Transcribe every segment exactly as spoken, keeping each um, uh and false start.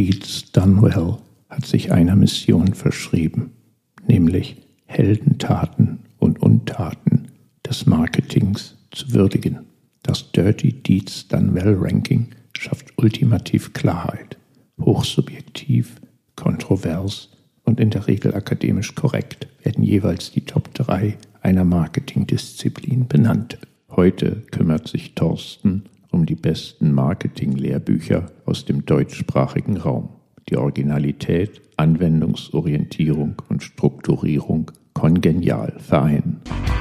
Dietz Dunwell hat sich einer Mission verschrieben, nämlich Heldentaten und Untaten des Marketings zu würdigen. Das Dirty Deeds Done Well Ranking schafft ultimativ Klarheit, hochsubjektiv, kontrovers und in der Regel akademisch korrekt werden jeweils die Top drei einer Marketingdisziplin benannt. Heute kümmert sich Thorsten um die besten Marketing-Lehrbücher aus dem deutschsprachigen Raum. Die Originalität, Anwendungsorientierung und Strukturierung kongenial vereinen.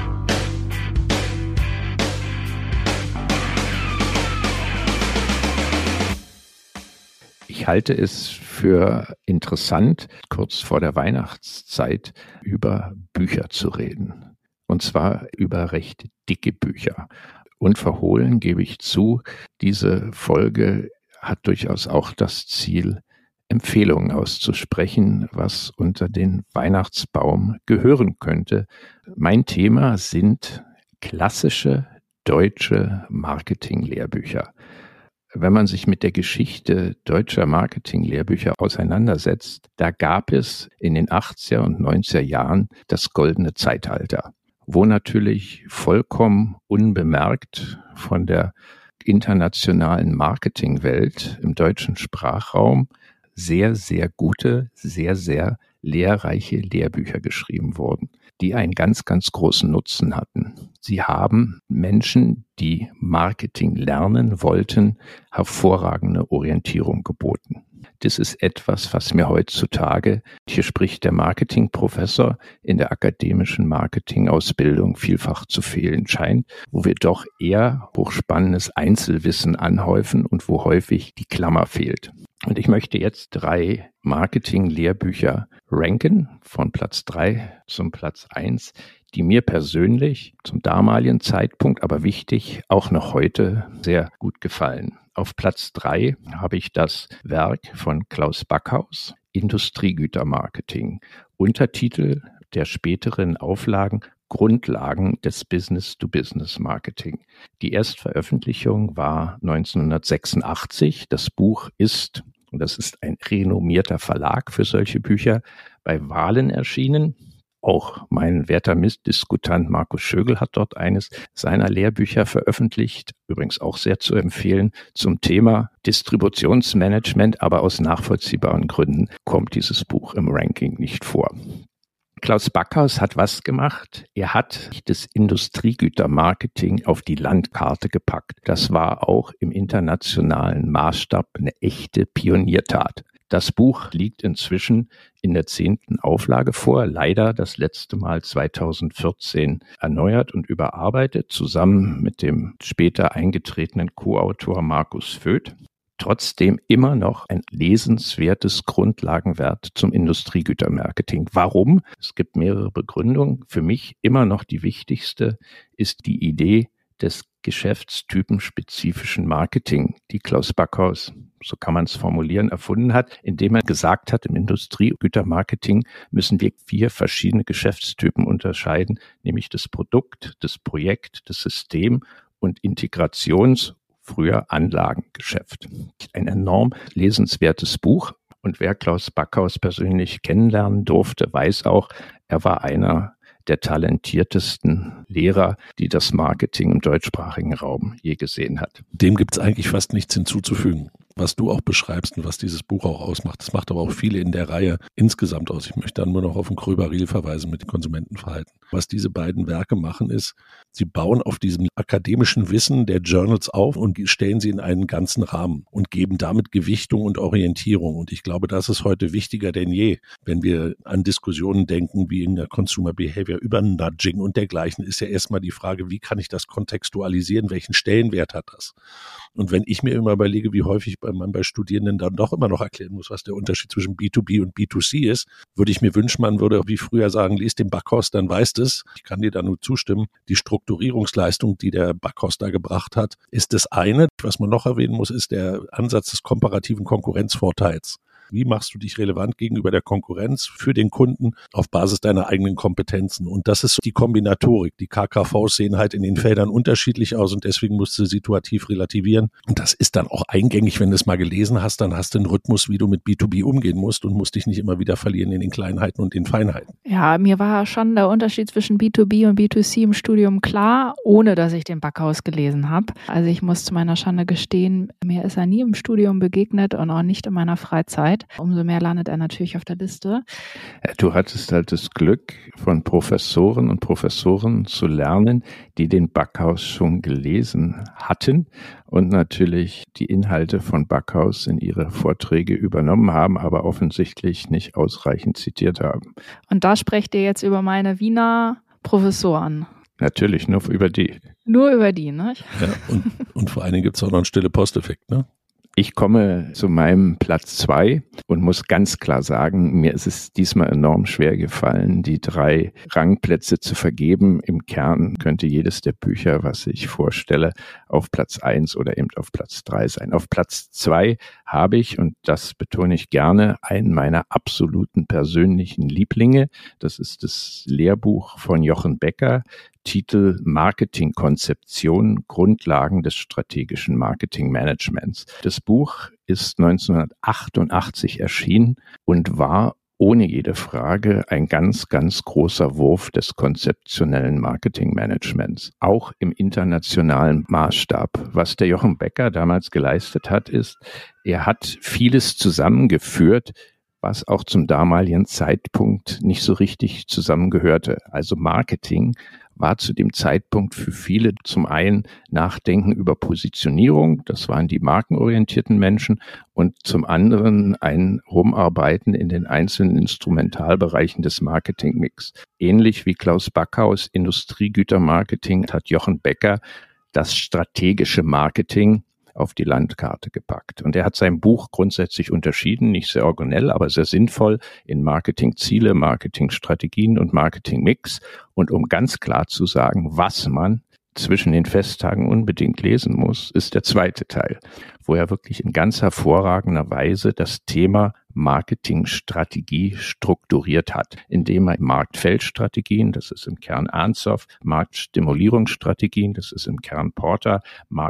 Ich halte es für interessant, kurz vor der Weihnachtszeit über Bücher zu reden. Und zwar über recht dicke Bücher. Unverhohlen gebe ich zu, diese Folge hat durchaus auch das Ziel, Empfehlungen auszusprechen, was unter den Weihnachtsbaum gehören könnte. Mein Thema sind klassische deutsche Marketing-Lehrbücher. Wenn man sich mit der Geschichte deutscher Marketing-Lehrbücher auseinandersetzt, da gab es in den achtziger und neunziger Jahren das goldene Zeitalter, wo natürlich vollkommen unbemerkt von der internationalen Marketingwelt im deutschen Sprachraum sehr, sehr gute, sehr, sehr lehrreiche Lehrbücher geschrieben wurden, die einen ganz, ganz großen Nutzen hatten. Sie haben Menschen, die Marketing lernen wollten, hervorragende Orientierung geboten. Das ist etwas, was mir heutzutage, hier spricht der Marketingprofessor, in der akademischen Marketingausbildung vielfach zu fehlen scheint, wo wir doch eher hochspannendes Einzelwissen anhäufen und wo häufig die Klammer fehlt. Und ich möchte jetzt drei Marketing-Lehrbücher ranken, von Platz drei zum Platz eins, die mir persönlich zum damaligen Zeitpunkt, aber wichtig, auch noch heute sehr gut gefallen. Auf Platz drei habe ich das Werk von Klaus Backhaus, Industriegütermarketing, Untertitel der späteren Auflagen Grundlagen des Business-to-Business-Marketing. Die Erstveröffentlichung war neunzehnhundertsechsundachtzig. Das Buch ist, und das ist ein renommierter Verlag für solche Bücher, bei Wahlen erschienen. Auch mein werter Mitdiskutant Markus Schögel hat dort eines seiner Lehrbücher veröffentlicht, übrigens auch sehr zu empfehlen, zum Thema Distributionsmanagement, aber aus nachvollziehbaren Gründen kommt dieses Buch im Ranking nicht vor. Klaus Backhaus hat was gemacht? Er hat das Industriegütermarketing auf die Landkarte gepackt. Das war auch im internationalen Maßstab eine echte Pioniertat. Das Buch liegt inzwischen in der zehnten Auflage vor, leider das letzte Mal zweitausendvierzehn erneuert und überarbeitet, zusammen mit dem später eingetretenen Co-Autor Markus Voeth. Trotzdem immer noch ein lesenswertes Grundlagenwerk zum Industriegütermarketing. Warum? Es gibt mehrere Begründungen. Für mich immer noch die wichtigste ist die Idee des geschäftstypenspezifischen Marketing, die Klaus Backhaus, so kann man es formulieren, erfunden hat, indem er gesagt hat, im Industriegütermarketing müssen wir vier verschiedene Geschäftstypen unterscheiden, nämlich das Produkt, das Projekt, das System und Integrations- früher Anlagengeschäft. Ein enorm lesenswertes Buch. Und wer Klaus Backhaus persönlich kennenlernen durfte, weiß auch, er war einer der talentiertesten Lehrer, die das Marketing im deutschsprachigen Raum je gesehen hat. Dem gibt es eigentlich fast nichts hinzuzufügen, was du auch beschreibst und was dieses Buch auch ausmacht. Das macht aber auch viele in der Reihe insgesamt aus. Ich möchte dann nur noch auf den Kröber-Riel verweisen mit dem Konsumentenverhalten. Was diese beiden Werke machen ist, sie bauen auf diesem akademischen Wissen der Journals auf und stellen sie in einen ganzen Rahmen und geben damit Gewichtung und Orientierung. Und ich glaube, das ist heute wichtiger denn je. Wenn wir an Diskussionen denken, wie in der Consumer Behavior über Nudging und dergleichen, ist ja erstmal die Frage, wie kann ich das kontextualisieren? Welchen Stellenwert hat das? Und wenn ich mir immer überlege, wie häufig man bei Studierenden dann doch immer noch erklären muss, was der Unterschied zwischen B zwei B und B zwei C ist, würde ich mir wünschen, man würde wie früher sagen, lies den Backhaus, dann weißt es. Ich kann dir da nur zustimmen. Die Strukturierungsleistung, die der Backhaus da gebracht hat, ist das eine. Was man noch erwähnen muss, ist der Ansatz des komparativen Konkurrenzvorteils. Wie machst du dich relevant gegenüber der Konkurrenz für den Kunden auf Basis deiner eigenen Kompetenzen? Und das ist die Kombinatorik. Die K K Vs sehen halt in den Feldern unterschiedlich aus und deswegen musst du situativ relativieren. Und das ist dann auch eingängig, wenn du es mal gelesen hast, dann hast du einen Rhythmus, wie du mit B zwei B umgehen musst und musst dich nicht immer wieder verlieren in den Kleinheiten und den Feinheiten. Ja, mir war schon der Unterschied zwischen B zwei B und B zwei C im Studium klar, ohne dass ich den Backhaus gelesen habe. Also ich muss zu meiner Schande gestehen, mir ist er nie im Studium begegnet und auch nicht in meiner Freizeit. Umso mehr landet er natürlich auf der Liste. Du hattest halt das Glück, von Professoren und Professoren zu lernen, die den Backhaus schon gelesen hatten und natürlich die Inhalte von Backhaus in ihre Vorträge übernommen haben, aber offensichtlich nicht ausreichend zitiert haben. Und da sprecht ihr jetzt über meine Wiener Professoren. Natürlich, nur über die. Nur über die, ne? Ja, und, und vor allen Dingen gibt es auch noch einen stille Posteffekt, ne? Ich komme zu meinem Platz zwei und muss ganz klar sagen, mir ist es diesmal enorm schwer gefallen, die drei Rangplätze zu vergeben. Im Kern könnte jedes der Bücher, was ich vorstelle, auf Platz eins oder eben auf Platz drei sein. Auf Platz zwei habe ich, und das betone ich gerne, einen meiner absoluten persönlichen Lieblinge. Das ist das Lehrbuch von Jochen Becker, Titel Marketingkonzeption, Grundlagen des strategischen Marketingmanagements. Das Buch ist neunzehnhundertachtundachtzig erschienen und war ohne jede Frage ein ganz, ganz großer Wurf des konzeptionellen Marketingmanagements, auch im internationalen Maßstab. Was der Jochen Becker damals geleistet hat, ist, er hat vieles zusammengeführt, was auch zum damaligen Zeitpunkt nicht so richtig zusammengehörte. Also Marketing war zu dem Zeitpunkt für viele zum einen Nachdenken über Positionierung, das waren die markenorientierten Menschen, und zum anderen ein Rumarbeiten in den einzelnen Instrumentalbereichen des Marketingmix. Ähnlich wie Klaus Backhaus Industriegütermarketing hat Jochen Becker das strategische Marketing auf die Landkarte gepackt. Und er hat sein Buch grundsätzlich unterschieden, nicht sehr originell, aber sehr sinnvoll in Marketingziele, Marketingstrategien und Marketingmix. Und um ganz klar zu sagen, was man zwischen den Festtagen unbedingt lesen muss, ist der zweite Teil, wo er wirklich in ganz hervorragender Weise das Thema Marketingstrategie strukturiert hat, indem er Marktfeldstrategien, das ist im Kern Arnzow, Marktstimulierungsstrategien, das ist im Kern Porter,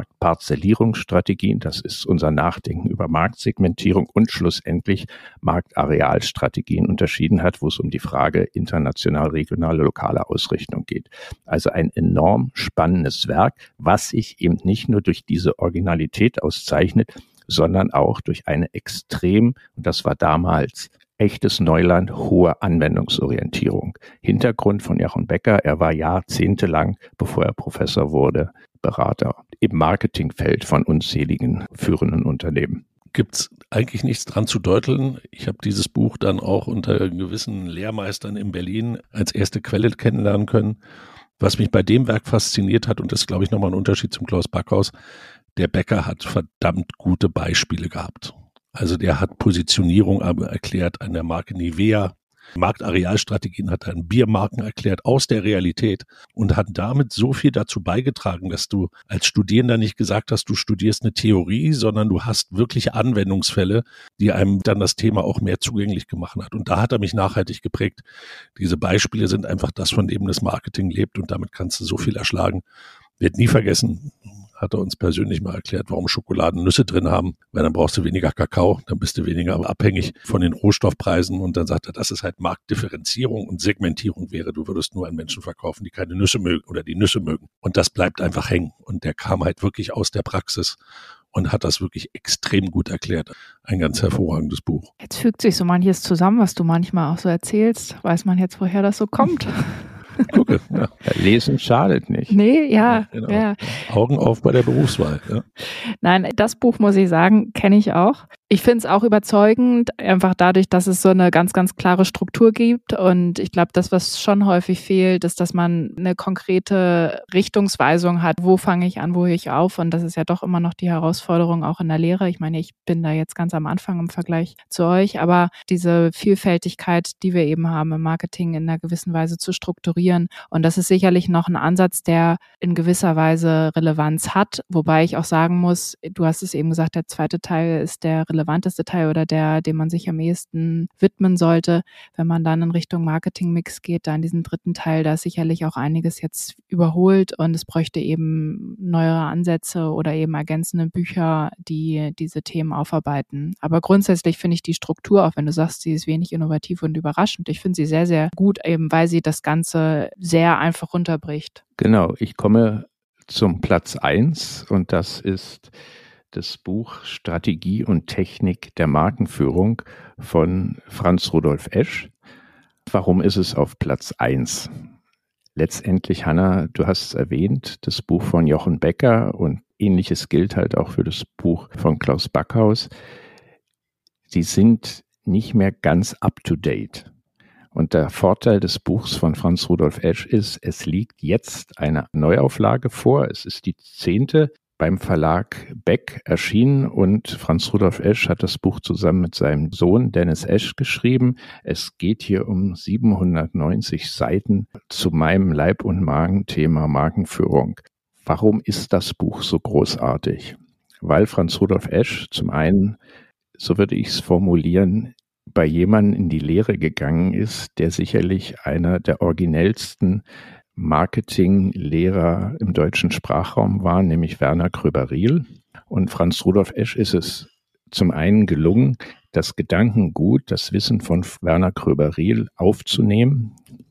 Marktparzellierungsstrategien, das ist unser Nachdenken über Marktsegmentierung, und schlussendlich Marktarealstrategien unterschieden hat, wo es um die Frage international, regionale, lokale Ausrichtung geht. Also ein enorm spannendes Werk, was sich eben nicht nur durch diese Originalität auszeichnet, sondern auch durch eine extrem, und das war damals echtes Neuland, hohe Anwendungsorientierung. Hintergrund von Jochen Becker, er war jahrzehntelang, bevor er Professor wurde, Berater im Marketingfeld von unzähligen führenden Unternehmen. Gibt's eigentlich nichts dran zu deuteln. Ich habe dieses Buch dann auch unter gewissen Lehrmeistern in Berlin als erste Quelle kennenlernen können. Was mich bei dem Werk fasziniert hat, und das ist, glaube ich, nochmal ein Unterschied zum Klaus Backhaus, der Becker hat verdammt gute Beispiele gehabt. Also der hat Positionierung erklärt an der Marke Nivea. Marktarealstrategien hat er an Biermarken erklärt aus der Realität und hat damit so viel dazu beigetragen, dass du als Studierender nicht gesagt hast, du studierst eine Theorie, sondern du hast wirklich Anwendungsfälle, die einem dann das Thema auch mehr zugänglich gemacht hat. Und da hat er mich nachhaltig geprägt. Diese Beispiele sind einfach das, von dem das Marketing lebt, und damit kannst du so viel erschlagen. Wird nie vergessen, hat er uns persönlich mal erklärt, warum Schokoladen Nüsse drin haben, weil dann brauchst du weniger Kakao, dann bist du weniger abhängig von den Rohstoffpreisen, und dann sagt er, dass es halt Marktdifferenzierung und Segmentierung wäre. Du würdest nur an Menschen verkaufen, die keine Nüsse mögen oder die Nüsse mögen, und das bleibt einfach hängen, und der kam halt wirklich aus der Praxis und hat das wirklich extrem gut erklärt. Ein ganz hervorragendes Buch. Jetzt fügt sich so manches zusammen, was du manchmal auch so erzählst. Weiß man jetzt, woher das so kommt? Gucke, ja. Lesen schadet nicht. Nee, ja. Genau. ja. Augen auf bei der Berufswahl. Ja. Nein, das Buch, muss ich sagen, kenne ich auch. Ich finde es auch überzeugend, einfach dadurch, dass es so eine ganz, ganz klare Struktur gibt. Und ich glaube, das, was schon häufig fehlt, ist, dass man eine konkrete Richtungsweisung hat. Wo fange ich an, wo höre ich auf? Und das ist ja doch immer noch die Herausforderung auch in der Lehre. Ich meine, ich bin da jetzt ganz am Anfang im Vergleich zu euch, aber diese Vielfältigkeit, die wir eben haben im Marketing, in einer gewissen Weise zu strukturieren. Und das ist sicherlich noch ein Ansatz, der in gewisser Weise Relevanz hat. Wobei ich auch sagen muss, du hast es eben gesagt, der zweite Teil ist der relevanteste Teil oder der, dem man sich am ehesten widmen sollte. Wenn man dann in Richtung Marketingmix geht, da in diesen dritten Teil, da ist sicherlich auch einiges jetzt überholt und es bräuchte eben neuere Ansätze oder eben ergänzende Bücher, die diese Themen aufarbeiten. Aber grundsätzlich finde ich die Struktur, auch wenn du sagst, sie ist wenig innovativ und überraschend, ich finde sie sehr, sehr gut, eben weil sie das Ganze sehr einfach runterbricht. Genau, ich komme zum Platz eins und das ist das Buch Strategie und Technik der Markenführung von Franz Rudolf Esch. Warum ist es auf Platz eins? Letztendlich, Hanna, du hast es erwähnt, das Buch von Jochen Becker und Ähnliches gilt halt auch für das Buch von Klaus Backhaus. Sie sind nicht mehr ganz up-to-date. Und der Vorteil des Buchs von Franz Rudolf Esch ist, es liegt jetzt eine Neuauflage vor. Es ist die zehnte beim Verlag Beck erschienen und Franz Rudolf Esch hat das Buch zusammen mit seinem Sohn Dennis Esch geschrieben. Es geht hier um siebenhundertneunzig Seiten zu meinem Leib- und Magen-Thema Markenführung. Warum ist das Buch so großartig? Weil Franz Rudolf Esch zum einen, so würde ich es formulieren, bei jemandem in die Lehre gegangen ist, der sicherlich einer der originellsten Marketinglehrer im deutschen Sprachraum war, nämlich Werner Kröber-Riehl. Und Franz Rudolf Esch ist es zum einen gelungen, das Gedankengut, das Wissen von Werner Kröber-Riehl aufzunehmen.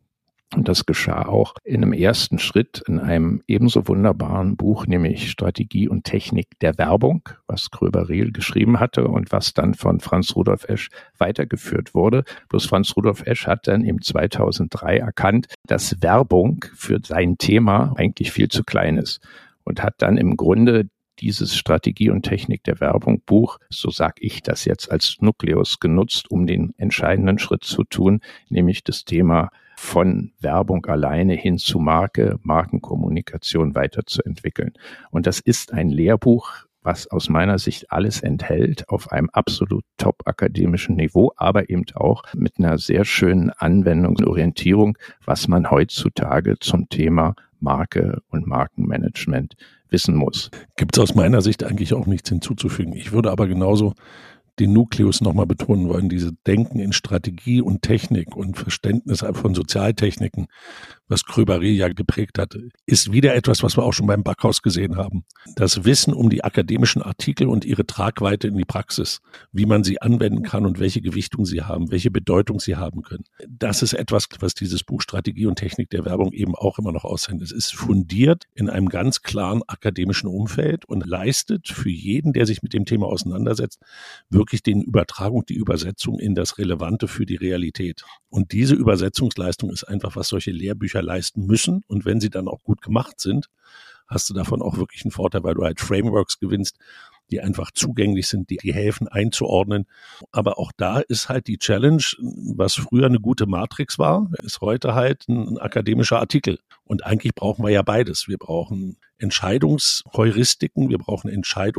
Und das geschah auch in einem ersten Schritt in einem ebenso wunderbaren Buch, nämlich Strategie und Technik der Werbung, was Kröber-Riehl geschrieben hatte und was dann von Franz Rudolf Esch weitergeführt wurde. Bloß Franz Rudolf Esch hat dann im zweitausenddrei erkannt, dass Werbung für sein Thema eigentlich viel zu klein ist und hat dann im Grunde dieses Strategie und Technik der Werbung Buch, so sage ich das jetzt als Nukleus genutzt, um den entscheidenden Schritt zu tun, nämlich das Thema von Werbung alleine hin zu Marke, Markenkommunikation weiterzuentwickeln. Und das ist ein Lehrbuch, was aus meiner Sicht alles enthält, auf einem absolut top akademischen Niveau, aber eben auch mit einer sehr schönen Anwendung und Orientierung, was man heutzutage zum Thema Marke und Markenmanagement wissen muss. Gibt es aus meiner Sicht eigentlich auch nichts hinzuzufügen. Ich würde aber genauso den Nukleus nochmal betonen wollen, diese Denken in Strategie und Technik und Verständnis von Sozialtechniken, was Kröber-Riehl ja geprägt hat, ist wieder etwas, was wir auch schon beim Backhaus gesehen haben. Das Wissen um die akademischen Artikel und ihre Tragweite in die Praxis, wie man sie anwenden kann und welche Gewichtung sie haben, welche Bedeutung sie haben können. Das ist etwas, was dieses Buch Strategie und Technik der Werbung eben auch immer noch auszeichnet. Es ist fundiert in einem ganz klaren akademischen Umfeld und leistet für jeden, der sich mit dem Thema auseinandersetzt, wirklich den Übertragung, die Übersetzung in das Relevante für die Realität. Und diese Übersetzungsleistung ist einfach, was solche Lehrbücher leisten müssen. Und wenn sie dann auch gut gemacht sind, hast du davon auch wirklich einen Vorteil, weil du halt Frameworks gewinnst, die einfach zugänglich sind, die, die helfen einzuordnen. Aber auch da ist halt die Challenge, was früher eine gute Matrix war, ist heute halt ein, ein akademischer Artikel. Und eigentlich brauchen wir ja beides. Wir brauchen Entscheidungsheuristiken, wir brauchen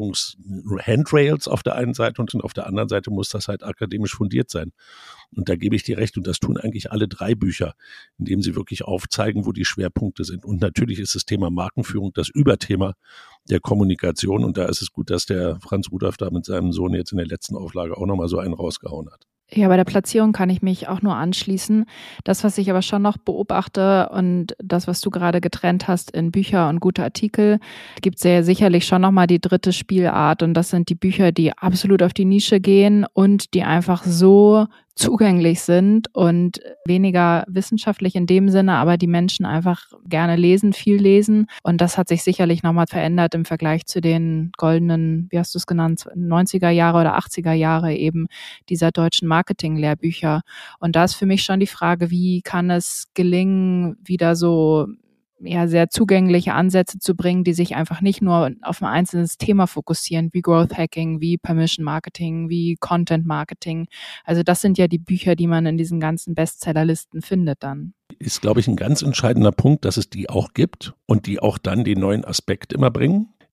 Entscheidungs-Handrails auf der einen Seite und auf der anderen Seite muss das halt akademisch fundiert sein. Und da gebe ich dir recht und das tun eigentlich alle drei Bücher, indem sie wirklich aufzeigen, wo die Schwerpunkte sind. Und natürlich ist das Thema Markenführung das Überthema der Kommunikation und da ist es gut, dass der Franz Rudolf da mit seinem Sohn jetzt in der letzten Auflage auch nochmal so einen rausgehauen hat. Ja, bei der Platzierung kann ich mich auch nur anschließen. Das, was ich aber schon noch beobachte und das, was du gerade getrennt hast in Bücher und gute Artikel, gibt es ja sicherlich schon nochmal die dritte Spielart und das sind die Bücher, die absolut auf die Nische gehen und die einfach so zugänglich sind und weniger wissenschaftlich in dem Sinne, aber die Menschen einfach gerne lesen, viel lesen. Und das hat sich sicherlich nochmal verändert im Vergleich zu den goldenen, wie hast du es genannt, neunziger Jahre oder achtziger Jahre eben dieser deutschen Marketing-Lehrbücher. Und da ist für mich schon die Frage, wie kann es gelingen, wieder so ja sehr zugängliche Ansätze zu bringen, die sich einfach nicht nur auf ein einzelnes Thema fokussieren, wie Growth Hacking, wie Permission Marketing, wie Content Marketing. Also das sind ja die Bücher, die man in diesen ganzen Bestsellerlisten findet dann. Ist, glaube ich, ein ganz entscheidender Punkt, dass es die auch gibt und die auch dann den neuen Aspekt immer bringen.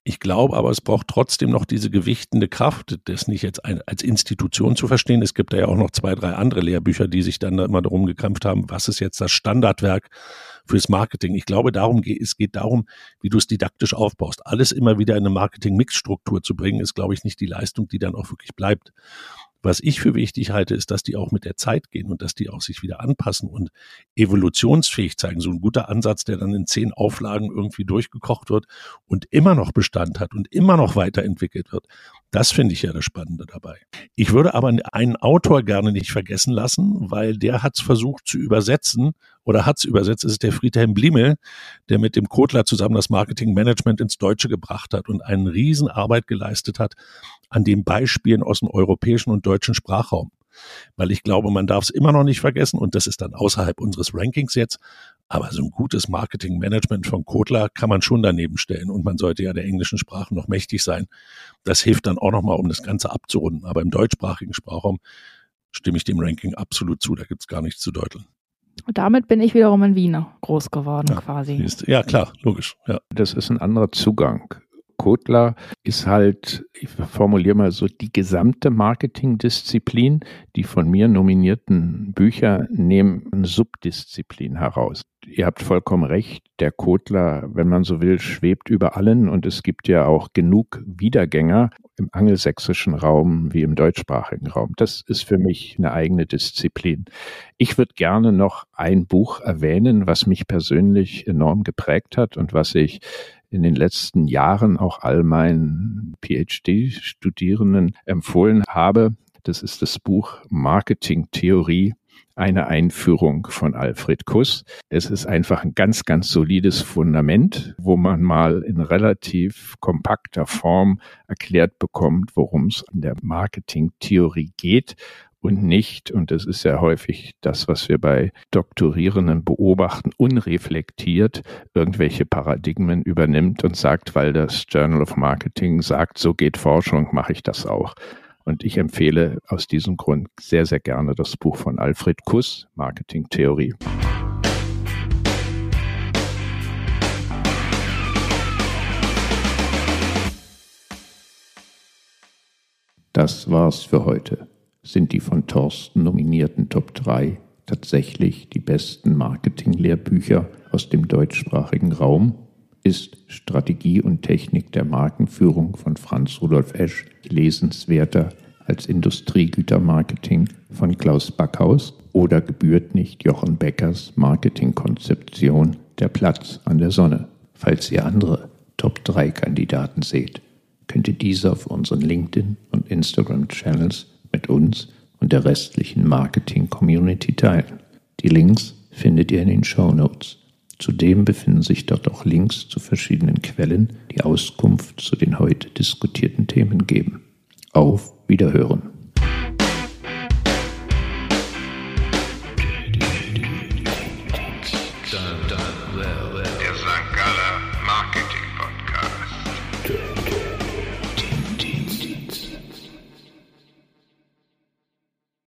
Ich glaube aber, es braucht trotzdem noch diese gewichtende Kraft, das nicht jetzt ein, als Institution zu verstehen. Es gibt da ja auch noch zwei, drei andere Lehrbücher, die sich dann immer darum gekämpft haben, was ist jetzt das Standardwerk fürs Marketing. Ich glaube, darum geht, es geht darum, wie du es didaktisch aufbaust. Alles immer wieder in eine Marketing-Mix-Struktur zu bringen, ist, glaube ich, nicht die Leistung, die dann auch wirklich bleibt. Was ich für wichtig halte, ist, dass die auch mit der Zeit gehen und dass die auch sich wieder anpassen und evolutionsfähig zeigen. So ein guter Ansatz, der dann in zehn Auflagen irgendwie durchgekocht wird und immer noch Bestand hat und immer noch weiterentwickelt wird. Das finde ich ja das Spannende dabei. Ich würde aber einen Autor gerne nicht vergessen lassen, weil der hat es versucht zu übersetzen oder hat es übersetzt. Es ist der Friedhelm Bliemel, der mit dem Kotler zusammen das Marketingmanagement ins Deutsche gebracht hat und eine Riesenarbeit geleistet hat an den Beispielen aus dem europäischen und deutschen Sprachraum. Weil ich glaube, man darf es immer noch nicht vergessen und das ist dann außerhalb unseres Rankings jetzt, aber so ein gutes Marketingmanagement von Kotler kann man schon daneben stellen und man sollte ja der englischen Sprache noch mächtig sein. Das hilft dann auch nochmal, um das Ganze abzurunden. Aber im deutschsprachigen Sprachraum stimme ich dem Ranking absolut zu, da gibt es gar nichts zu deuteln. Damit bin ich wiederum in Wiener groß geworden ja, quasi. Ist, ja, klar, logisch. Ja. Das ist ein anderer Zugang. Kotler ist halt, ich formuliere mal so, die gesamte Marketingdisziplin. Die von mir nominierten Bücher nehmen eine Subdisziplin heraus. Ihr habt vollkommen recht, der Kotler, wenn man so will, schwebt über allen und es gibt ja auch genug Wiedergänger im angelsächsischen Raum wie im deutschsprachigen Raum. Das ist für mich eine eigene Disziplin. Ich würde gerne noch ein Buch erwähnen, was mich persönlich enorm geprägt hat und was ich in den letzten Jahren auch all meinen PhD-Studierenden empfohlen habe. Das ist das Buch Marketingtheorie, eine Einführung von Alfred Kuss. Es ist einfach ein ganz, ganz solides Fundament, wo man mal in relativ kompakter Form erklärt bekommt, worum es in der Marketingtheorie geht. Und nicht, und das ist ja häufig das, was wir bei Doktorierenden beobachten, unreflektiert irgendwelche Paradigmen übernimmt und sagt, weil das Journal of Marketing sagt, so geht Forschung, mache ich das auch. Und ich empfehle aus diesem Grund sehr, sehr gerne das Buch von Alfred Kuss, Marketingtheorie. Das war's für heute. Sind die von Thorsten nominierten Top drei tatsächlich die besten Marketing-Lehrbücher aus dem deutschsprachigen Raum? Ist Strategie und Technik der Markenführung von Franz Rudolf Esch lesenswerter als Industriegütermarketing von Klaus Backhaus? Oder gebührt nicht Jochen Beckers Marketingkonzeption der Platz an der Sonne? Falls ihr andere Top drei Kandidaten seht, könnt ihr diese auf unseren LinkedIn- und Instagram-Channels mit uns und der restlichen Marketing-Community teilen. Die Links findet ihr in den Shownotes. Zudem befinden sich dort auch Links zu verschiedenen Quellen, die Auskunft zu den heute diskutierten Themen geben. Auf Wiederhören!